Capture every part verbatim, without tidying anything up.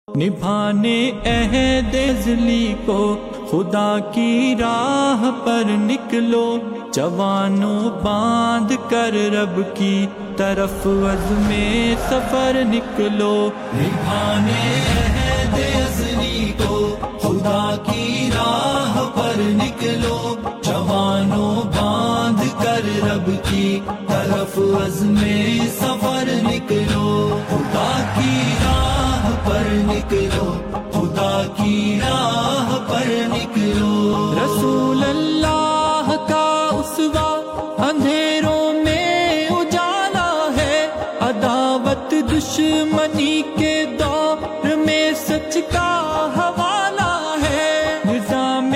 نبھانے عہد ازلی کو خدا کی راہ پر نکلو، جوانوں باندھ کر رب کی طرف عزم سفر نکلو۔ نبھانے عہد ازلی کو خدا کی راہ پر نکلو، جوانوں باندھ کر رب کی طرف عزم سفر نکلو۔ خدا کی راہ پر نکلو، خدا کی راہ پر نکلو۔ رسول اللہ کا اسوہ اندھیروں میں اجالا ہے، عداوت دشمنی کے دور میں سچ کا حوالہ ہے۔ نظام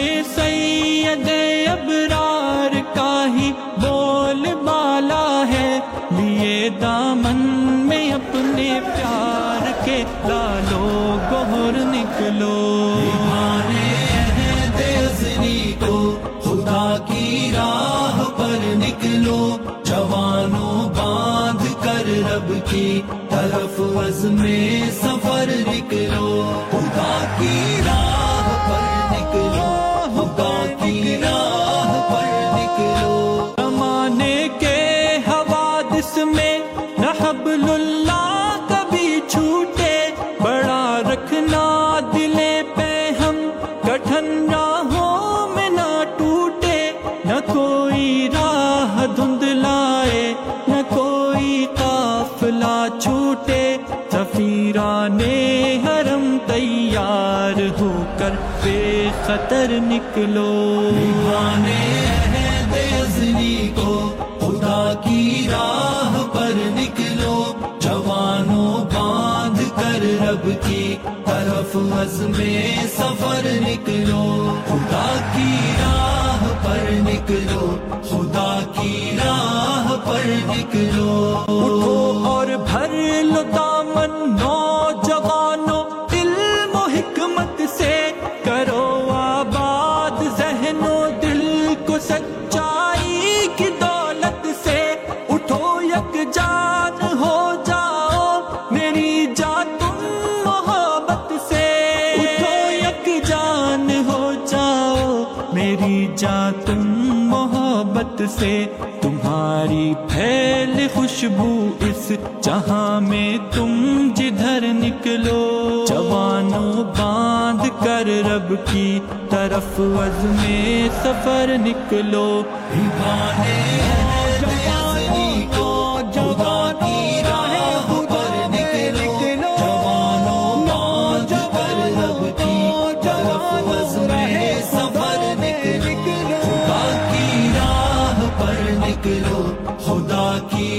سید ابرار کا ہی بول بالا ہے، لیے دامن میں اپنے پیار کے لالو گہر نکلو۔ نبھانے عہد ازلی کو خدا کی راہ پر نکلو، جوانوں باندھ کر رب کی طرف عزم سفر نکلو۔ خدا کی راہ پر نکلو، خدا کی راہ پر نکلو۔ زمانے کے حوادث میں نہ حبل اللہ کبھی چھوٹے، بڑا رکھنا دلے پہ ہم کٹھن راہوں میں نہ ٹوٹے۔ نہ کوئی راہ دھندلائے، نہ کوئی قافلہ چھوٹے، سفیران حرم تیار ہو کر بے خطر نکلو۔ نبھانے عہد ازلی کو خدا کی راہ پر نکلو، جوانوں باندھ کر رب کی طرف عزم سفر نکلو۔ خدا کی راہ پر نکلو، خدا کی راہ پر نکلو۔ اٹھو اور بھر لو دامن نوجوانوں، علم و حکمت سے کرو آباد ذہن و دل کو سچائی کی دولت سے۔ اٹھو یک جان ہو جاؤ میری جان تم محبت سے، اٹھو یک جان ہو جاؤ میری جان تم محبت سے۔ تمہاری پھیل خوشبو اس جہاں میں تم جدھر نکلو، جوانوں باندھ کر رب کی طرف عزم سفر نکلو۔ نبھانے عہد ازلی کو خدا کی راہ پر نکلو، جوانوں باندھ کر رب کی طرف عزم سفر نکلو۔ خدا کی راہ پر نکلو، خدا کی